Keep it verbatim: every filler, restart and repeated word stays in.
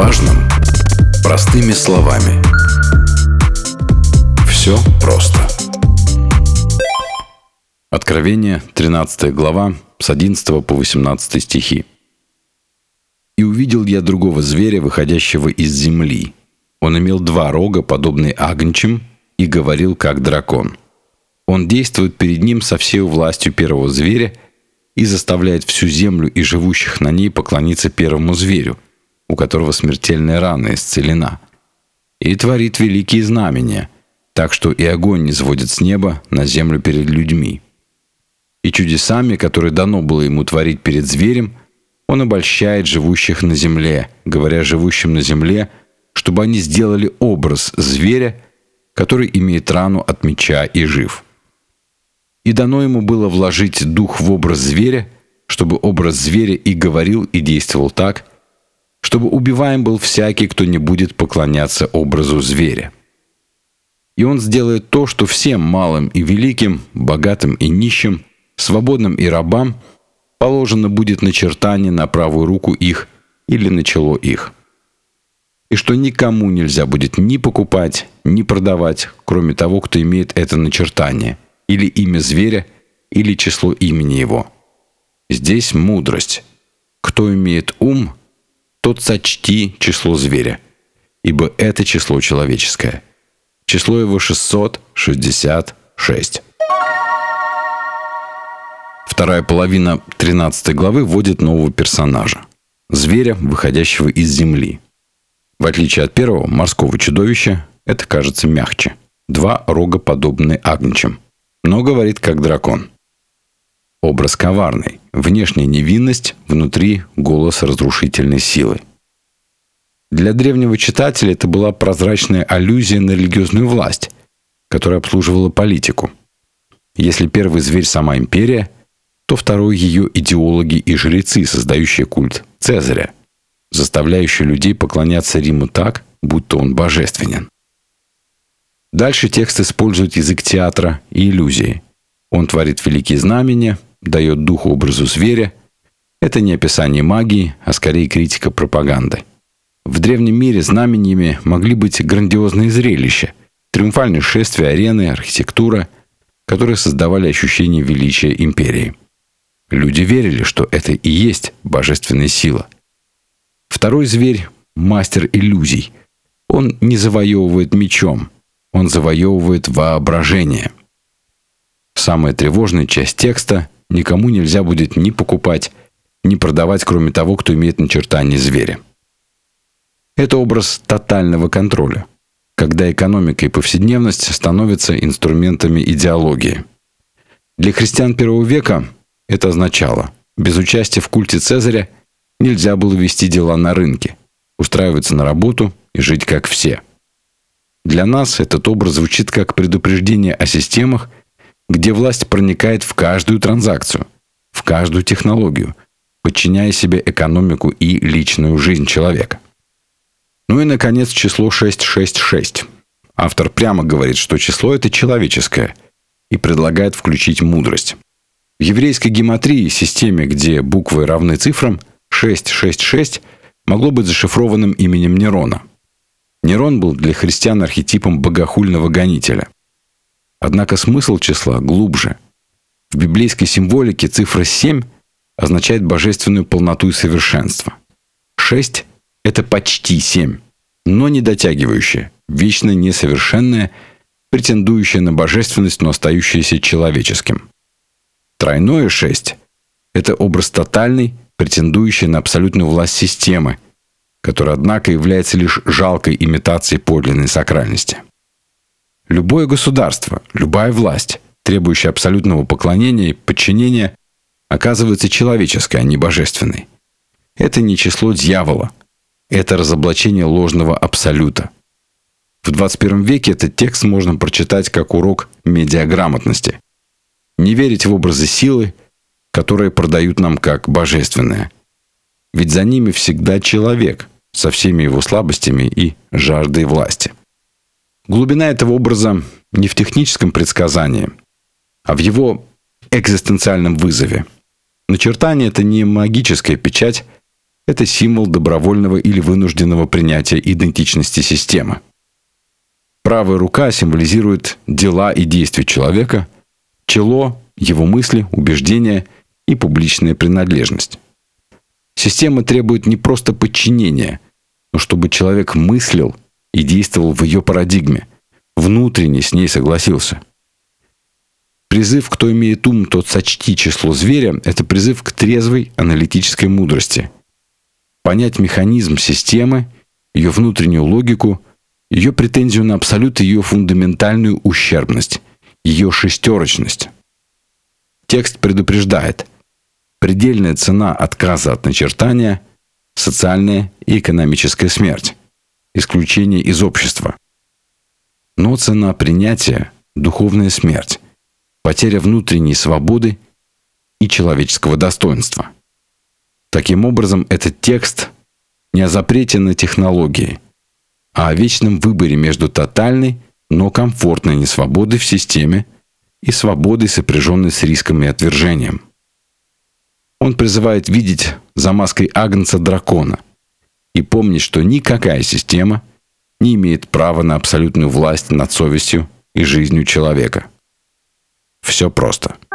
важном простыми словами. Все просто. Откровение, тринадцатая глава, с одиннадцатого по восемнадцатый стихи. «И увидел я другого зверя, выходящего из земли. Он имел два рога, подобные агнчим, и говорил, как дракон. Он действует перед ним со всей властью первого зверя и заставляет всю землю и живущих на ней поклониться первому зверю, у которого смертельная рана исцелена. И творит великие знамения, так что и огонь не сводит с неба на землю перед людьми. И чудесами, которые дано было ему творить перед зверем, он обольщает живущих на земле, говоря живущим на земле, чтобы они сделали образ зверя, который имеет рану от меча и жив. И дано ему было вложить дух в образ зверя, чтобы образ зверя и говорил, и действовал так, чтобы убиваем был всякий, кто не будет поклоняться образу зверя. И он сделает то, что всем малым и великим, богатым и нищим, свободным и рабам положено будет начертание на правую руку их или на чело их. И что никому нельзя будет ни покупать, ни продавать, кроме того, кто имеет это начертание, или имя зверя, или число имени его. Здесь мудрость. Кто имеет ум, тот сочти число зверя, ибо это число человеческое. Число его шестьсот шестьдесят шесть. Вторая половина тринадцатой главы вводит нового персонажа – зверя, выходящего из земли. В отличие от первого, морского чудовища, это кажется мягче. Два рога, подобные агнчим, но говорит как дракон. Образ коварный, внешняя невинность, внутри голос разрушительной силы. Для древнего читателя это была прозрачная аллюзия на религиозную власть, которая обслуживала политику. Если первый зверь – сама империя, то второй – ее идеологи и жрецы, создающие культ Цезаря, заставляющие людей поклоняться Риму так, будто он божественен. Дальше текст использует язык театра и иллюзии. Он творит великие знамения, дает дух образу зверя. Это не описание магии, а скорее критика пропаганды. В древнем мире знамениями могли быть грандиозные зрелища, триумфальные шествия, арены, архитектура, которые создавали ощущение величия империи. Люди верили, что это и есть божественная сила. Второй зверь – мастер иллюзий. Он не завоевывает мечом, он завоевывает воображение. Самая тревожная часть текста – никому нельзя будет ни покупать, ни продавать, кроме того, кто имеет начертание зверя. Это образ тотального контроля, когда экономика и повседневность становятся инструментами идеологии. Для христиан первого века это означало, без участия в культе Цезаря нельзя было вести дела на рынке, устраиваться на работу и жить как все. Для нас этот образ звучит как предупреждение о системах, где власть проникает в каждую транзакцию, в каждую технологию, подчиняя себе экономику и личную жизнь человека. Ну и, наконец, число шестьсот шестьдесят шесть. Автор прямо говорит, что число это человеческое, и предлагает включить мудрость. В еврейской гематрии, системе, где буквы равны цифрам, шестьсот шестьдесят шесть могло быть зашифрованным именем Нерона. Нерон был для христиан архетипом богохульного гонителя. Однако смысл числа глубже. В библейской символике цифра семь означает божественную полноту и совершенство. шесть – это почти семь, но не дотягивающее, вечно несовершенное, претендующее на божественность, но остающееся человеческим. Тройное шесть – это образ тотальный, претендующий на абсолютную власть системы, которая, однако, является лишь жалкой имитацией подлинной сакральности. Любое государство, любая власть, требующая абсолютного поклонения и подчинения, оказывается человеческой, а не божественной. Это не число дьявола, это разоблачение ложного абсолюта. В двадцать первом веке этот текст можно прочитать как урок медиаграмотности. Не верить в образы силы, которые продают нам как божественное. Ведь за ними всегда человек со всеми его слабостями и жаждой власти. Глубина этого образа не в техническом предсказании, а в его экзистенциальном вызове. Начертание – это не магическая печать, это символ добровольного или вынужденного принятия идентичности системы. Правая рука символизирует дела и действия человека, чело – его мысли, убеждения и публичная принадлежность. Система требует не просто подчинения, но чтобы человек мыслил и действовал в ее парадигме, внутренне с ней согласился. Призыв «Кто имеет ум, тот сочти число зверя» – это призыв к трезвой аналитической мудрости. Понять механизм системы, ее внутреннюю логику, ее претензию на абсолют и ее фундаментальную ущербность, ее шестерочность. Текст предупреждает: предельная цена отказа от начертания – социальная и экономическая смерть, исключение из общества. Но цена принятия – духовная смерть, потеря внутренней свободы и человеческого достоинства. Таким образом, этот текст не о запрете на технологии, а о вечном выборе между тотальной, но комфортной несвободой в системе и свободой, сопряженной с риском и отвержением. Он призывает видеть за маской агнца дракона и помнить, что никакая система не имеет права на абсолютную власть над совестью и жизнью человека. Все просто.